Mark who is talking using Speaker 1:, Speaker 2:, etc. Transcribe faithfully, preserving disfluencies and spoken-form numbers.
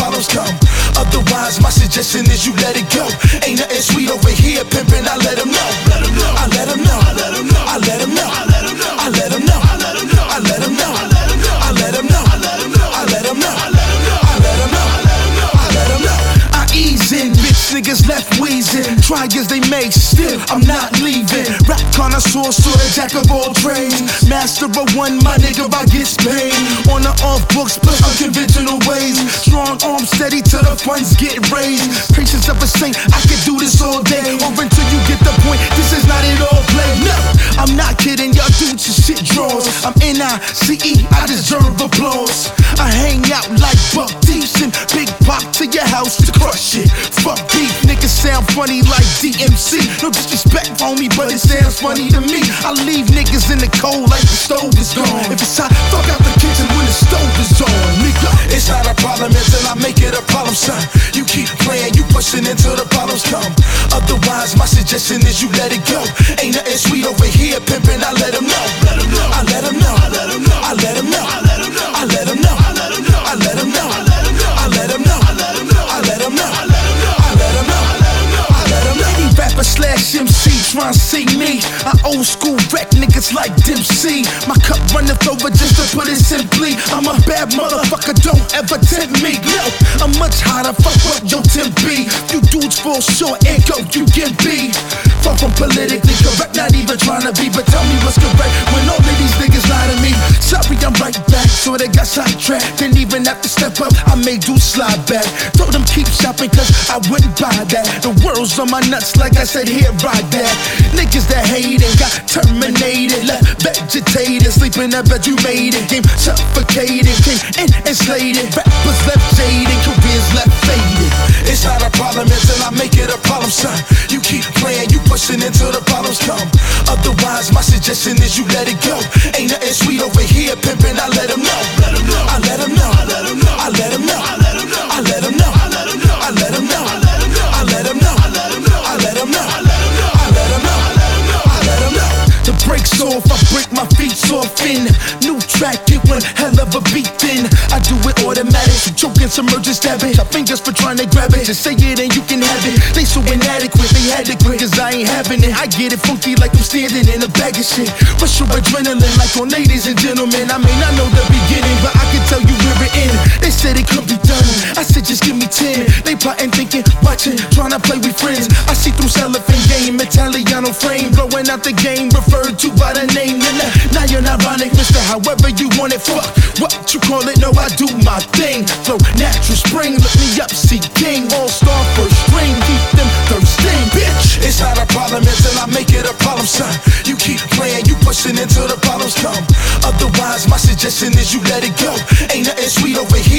Speaker 1: problems come. Otherwise, my suggestion is you let it go. Ain't nothing sweet over here, pimpin'. I let him know. I let him know. I let him know. I let him know. I let him know. I let him know. I let him know. I let him know. I let him know. I let him know. I let him know. I let him know. I let him know. I let him know. I let him know. I ease in, bitch niggas left wheezing. Try as they may, still I'm not leaving. Rap connoisseur, sort of jack of all trades. Master of one, my nigga, I get paid. On the off books, plus unconventional ways. Strong arm steady till the funds get raised. Patience of a saint, I could do this all day. Or until you get the point, this is not it all play. No, I'm not kidding, y'all dudes your shit draws. I'm N I C E, I deserve applause. I hang out like Buck Decent, Big Pop to your house to crush it. Fuck beef, niggas sound funny like D M C. No disrespect, homie, but it sounds funny to me. I leave niggas in the cold like the stove is gone. If it's hot, fuck out the kitchen when the stove is on, nigga. It's not a problem until I make it a problem, son. You keep playing, you pushing until the problems come. Otherwise, my suggestion is you let it go. Ain't nothing sweet over here, pimpin'. I let him know. I let him know. I let him know. I let him know. I let him know. I let him know. I let him know. I let him know. I let him know. I let him know. I let him know. I let him know. I let him know. I let him know. I let him know. I let him know. Any rapper slash M C tryna see me. I old school wreck niggas like Dempsey. My cup runneth over just to put it simply. I'm a bad motherfucker, don't ever tempt me. No, I'm much hotter, fuck up your temp B. You dudes fall short, and go, you get B. Far from politically correct, not even tryna be. But tell me what's correct when all of these niggas lie to me. Sorry, I'm right back, so they got sidetracked. Didn't even have to step up, I made dudes slide back. Told them keep shopping cause I wouldn't buy that. The world's on my nuts like I said, here, ride that. Niggas that hate it got terminated, left vegetated, sleeping, I bet you made it. Game suffocated, came in and slayed it. Rappers left jaded, careers left faded. It's not a problem until I make it a problem, son. You keep playing, you pushing until the problems come. Otherwise, my suggestion is you let it go. Ain't nothing sweet over here, pimpin'. I let him know. I let him know. I let him know. I let him know. I let him know. I let him know. I let him know. I let him know. I let him know. I let him know. I let him know. I let him know. I let him know. I let him know. I let him know. I let him know. The brakes off, I break my feet off in. New track, get one hell of a beat then. I do it automatic, so choking, submerging, stabbing. Got fingers for trying to grab it. Just say it and you can have it. They so inadequate, they had to quit cause I ain't having it. I get it funky like I'm standing in a bag of shit. Rush your adrenaline like on ladies and gentlemen. I may not know the beginning, but I can tell you where it ends. They said it could be done, I said just give me ten. They plotting, thinking, watching, trying to play with friends. I see through cellophane game, Italiano frame, blowing out the game, referred to by the name. Now you're not ironic, mister, however you want it. Fuck what you call it, no, I do my thing. Flow natural spring, look me up, see king. All-star first string, keep them thirsting, bitch. It's not a problem until I make it a problem, son. You keep playing, you pushing until the problems come. Otherwise, my suggestion is you let it go. Ain't nothing sweet over here.